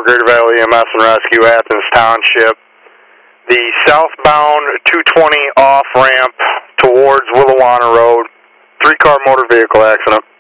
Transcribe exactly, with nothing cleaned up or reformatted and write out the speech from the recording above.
Greater Valley E M S and Rescue, Athens Township. The southbound two twenty off-ramp towards Willawanna Road, three-car motor vehicle accident.